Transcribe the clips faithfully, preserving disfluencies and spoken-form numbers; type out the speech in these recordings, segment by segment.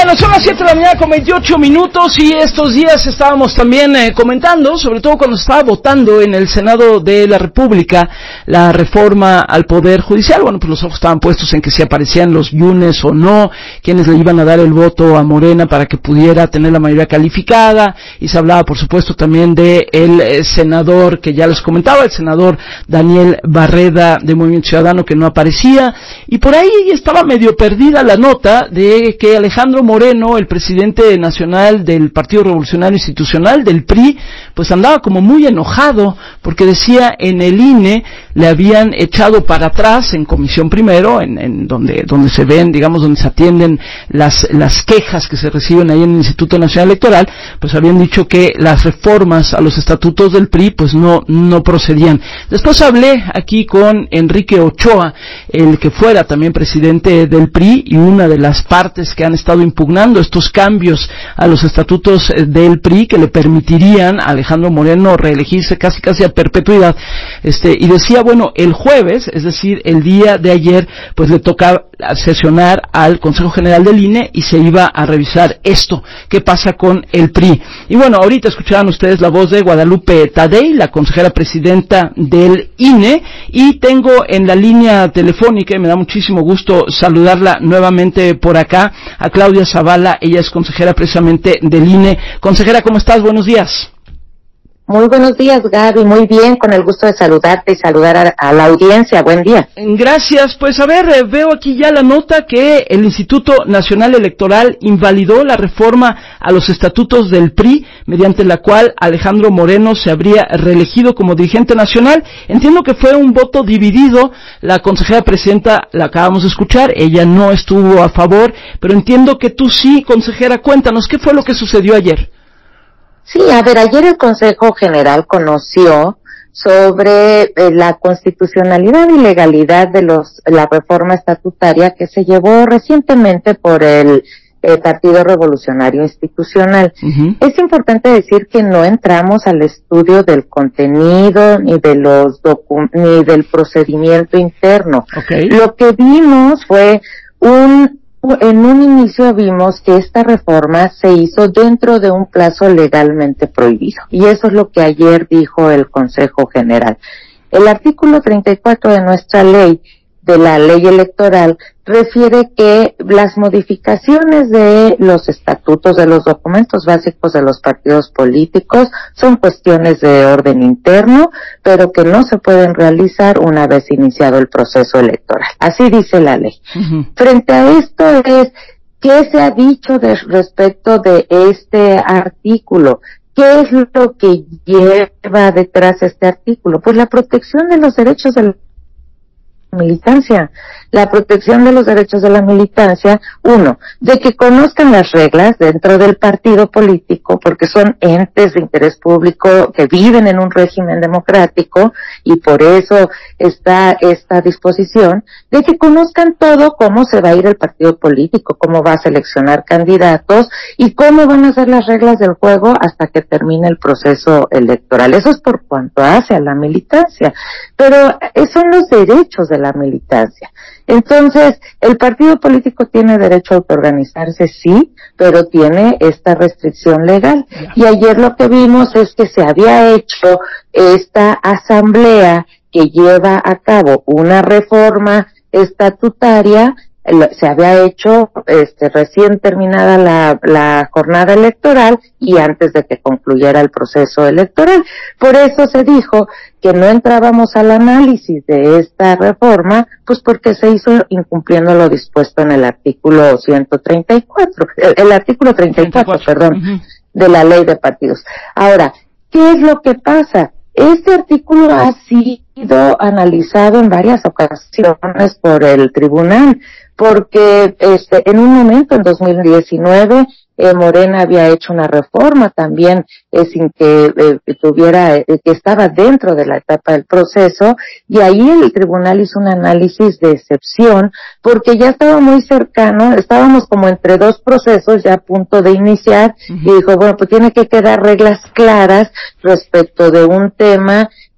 Bueno, son las siete de la mañana con veintiocho minutos y estos días estábamos también eh, comentando, sobre todo cuando se estaba votando en el Senado de la República la reforma al Poder Judicial. Bueno, pues los ojos estaban puestos en que si aparecían los yunes o no, quienes le iban a dar el voto a Morena para que pudiera tener la mayoría calificada, y se hablaba por supuesto también de el eh, senador que ya les comentaba, el senador Daniel Barreda de Movimiento Ciudadano, que no aparecía, y por ahí estaba medio perdida la nota de que Alejandro Moreno, el presidente nacional del Partido Revolucionario Institucional, del P R I, pues andaba como muy enojado, porque decía en el I N E le habían echado para atrás en comisión primero, en, en donde donde se ven, digamos, donde se atienden las las quejas que se reciben ahí en el Instituto Nacional Electoral, pues habían dicho que las reformas a los estatutos del P R I pues no no procedían. Después hablé aquí con Enrique Ochoa, el que fuera también presidente del P R I y una de las partes que han estado impugnando estos cambios a los estatutos del P R I que le permitirían a Alejandro Moreno reelegirse casi casi a perpetuidad. Este, y decía, bueno, el jueves, es decir, el día de ayer, pues le toca sesionar al Consejo General del I N E y se iba a revisar esto, qué pasa con el P R I. Y bueno, ahorita escucharán ustedes la voz de Guadalupe Tadei, la consejera presidenta del I N E, y tengo en la línea telefónica, y me da muchísimo gusto saludarla nuevamente por acá, a Claudia Zavala. Ella es consejera precisamente del I N E. Consejera, ¿cómo estás? Buenos días. Muy buenos días, Gaby. Muy bien, con el gusto de saludarte y saludar a, a la audiencia. Buen día. Gracias. Pues a ver, eh, veo aquí ya la nota que el Instituto Nacional Electoral invalidó la reforma a los estatutos del P R I, mediante la cual Alejandro Moreno se habría reelegido como dirigente nacional. Entiendo que fue un voto dividido. La consejera presidenta la acabamos de escuchar, ella no estuvo a favor, pero entiendo que tú sí, consejera. Cuéntanos, ¿qué fue lo que sucedió ayer? Sí, a ver, ayer el Consejo General conoció sobre eh, la constitucionalidad y legalidad de los la reforma estatutaria que se llevó recientemente por el eh, Partido Revolucionario Institucional. Uh-huh. Es importante decir que no entramos al estudio del contenido ni de los docu- ni del procedimiento interno. Okay. Lo que vimos fue un En un inicio vimos que esta reforma se hizo dentro de un plazo legalmente prohibido, y eso es lo que ayer dijo el Consejo General. El artículo treinta y cuatro de nuestra ley, de la ley electoral, refiere que las modificaciones de los estatutos, de los documentos básicos de los partidos políticos, son cuestiones de orden interno, pero que no se pueden realizar una vez iniciado el proceso electoral. Así dice la ley. Uh-huh. Frente a esto es, ¿qué se ha dicho de, respecto de este artículo? ¿Qué es lo que lleva detrás este artículo? Pues la protección de los derechos del militancia, la protección de los derechos de la militancia, uno, de que conozcan las reglas dentro del partido político, porque son entes de interés público que viven en un régimen democrático, y por eso está esta disposición, de que conozcan todo, cómo se va a ir el partido político, cómo va a seleccionar candidatos, y cómo van a ser las reglas del juego hasta que termine el proceso electoral. Eso es por cuanto hace a la militancia, pero esos son los derechos de la militancia. Entonces, el partido político tiene derecho a autoorganizarse, sí, pero tiene esta restricción legal. Y ayer lo que vimos es que se había hecho esta asamblea que lleva a cabo una reforma estatutaria. Se había hecho este, recién terminada la, la jornada electoral y antes de que concluyera el proceso electoral. Por eso se dijo que no entrábamos al análisis de esta reforma, pues porque se hizo incumpliendo lo dispuesto en el artículo ciento treinta y cuatro, el, el artículo treinta y cuatro, perdón, uh-huh, de la ley de partidos. Ahora, ¿qué es lo que pasa? Este artículo ha sido analizado en varias ocasiones por el tribunal, porque este, en un momento, en dos mil diecinueve, eh, Morena había hecho una reforma también eh, sin que eh, tuviera, eh, que estaba dentro de la etapa del proceso, y ahí el tribunal hizo un análisis de excepción, porque ya estaba muy cercano, estábamos como entre dos procesos ya a punto de iniciar, uh-huh, y dijo, bueno, pues tiene que quedar reglas claras respecto de un tema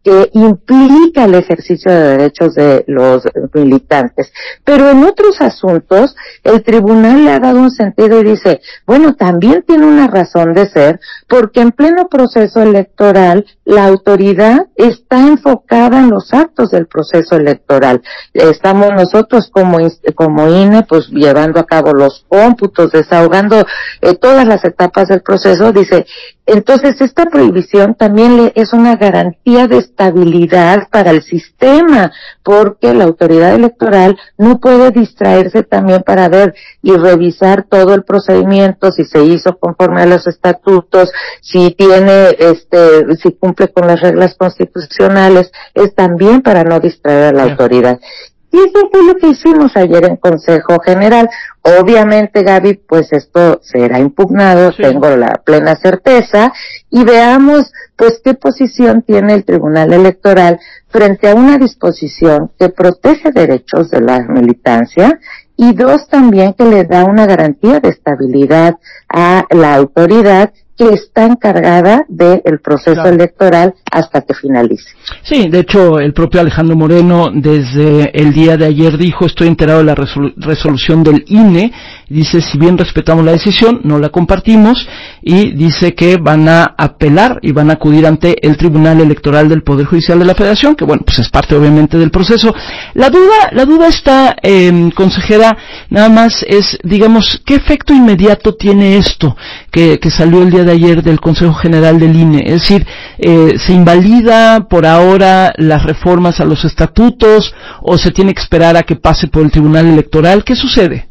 que implica el ejercicio de derechos de los militantes. Pero en otros asuntos, el tribunal le ha dado un sentido y dice, bueno, también tiene una razón de ser, porque en pleno proceso electoral, la autoridad está enfocada en los actos del proceso electoral. Estamos nosotros como, como I N E, pues llevando a cabo los cómputos, desahogando eh, todas las etapas del proceso, dice, entonces esta prohibición también le, es una garantía de estabilidad para el sistema, porque la autoridad electoral no puede distraerse también para ver y revisar todo el procedimiento, si se hizo conforme a los estatutos, si tiene, este, si cumple con las reglas constitucionales, es también para no distraer a la Bien. autoridad. Y eso fue lo que hicimos ayer en Consejo General. Obviamente, Gaby, pues esto será impugnado, sí. Tengo la plena certeza, y veamos, pues, qué posición tiene el Tribunal Electoral frente a una disposición que protege derechos de la militancia, y dos, también que le da una garantía de estabilidad a la autoridad que está encargada del proceso claro. electoral hasta que finalice. Sí, de hecho, el propio Alejandro Moreno desde el día de ayer dijo, estoy enterado de la resolu- resolución del I N E, dice, si bien respetamos la decisión, no la compartimos, y dice que van a apelar y van a acudir ante el Tribunal Electoral del Poder Judicial de la Federación, que bueno, pues es parte obviamente del proceso. La duda, la duda está, eh, consejera, nada más es, digamos, ¿qué efecto inmediato tiene esto que, que salió el día de ayer del Consejo General del I N E? Es decir, eh, ¿se invalida por ahora las reformas a los estatutos o se tiene que esperar a que pase por el Tribunal Electoral? ¿Qué sucede?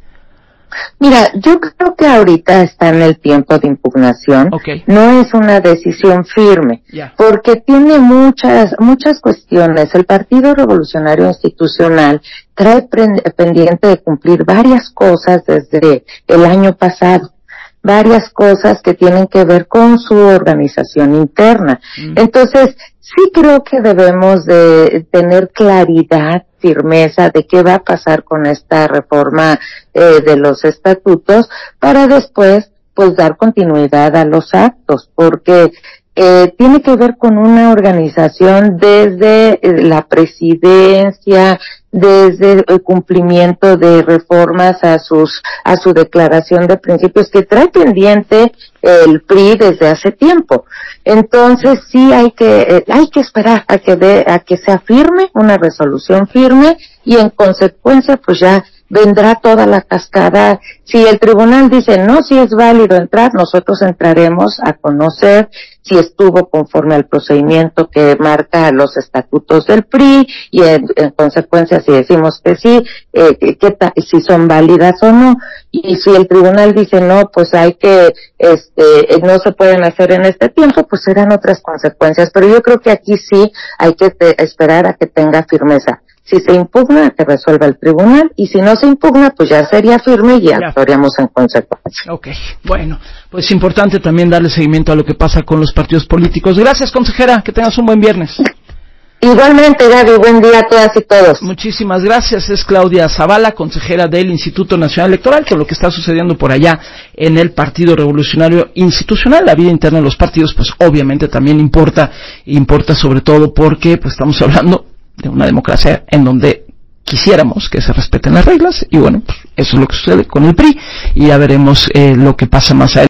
Mira, yo creo que ahorita está en el tiempo de impugnación. Okay. No es una decisión firme, yeah. porque tiene muchas, muchas cuestiones. El Partido Revolucionario Institucional trae pendiente de cumplir varias cosas desde el año pasado. Varias cosas que tienen que ver con su organización interna. Mm. Entonces, sí creo que debemos de tener claridad, firmeza de qué va a pasar con esta reforma eh, de los estatutos para después, pues, dar continuidad a los actos, porque eh, tiene que ver con una organización desde eh, la presidencia, desde el cumplimiento de reformas a sus a su declaración de principios que trae pendiente el P R I desde hace tiempo. Entonces sí hay que eh, hay que esperar a que de, a que se afirme una resolución firme y en consecuencia pues ya vendrá toda la cascada. Si el tribunal dice no, si es válido entrar, nosotros entraremos a conocer si estuvo conforme al procedimiento que marca los estatutos del P R I y en, en consecuencia si decimos que sí, eh, que ta, si son válidas o no. Y si el tribunal dice no, pues hay que, este, no se pueden hacer en este tiempo, pues serán otras consecuencias. Pero yo creo que aquí sí hay que te, esperar a que tenga firmeza. Si se impugna, que resuelva el tribunal, y si no se impugna, pues ya sería firme y ya actuaríamos en consecuencia. Ok, bueno, pues es importante también darle seguimiento a lo que pasa con los partidos políticos. Gracias, consejera, que tengas un buen viernes. Igualmente, Gaby, buen día a todas y todos. Muchísimas gracias. Es Claudia Zavala, consejera del Instituto Nacional Electoral, que lo que está sucediendo por allá en el Partido Revolucionario Institucional, la vida interna de los partidos, pues obviamente también importa, importa sobre todo porque pues estamos hablando de una democracia en donde quisiéramos que se respeten las reglas y bueno, pues eso es lo que sucede con el P R I y ya veremos eh, lo que pasa más adelante.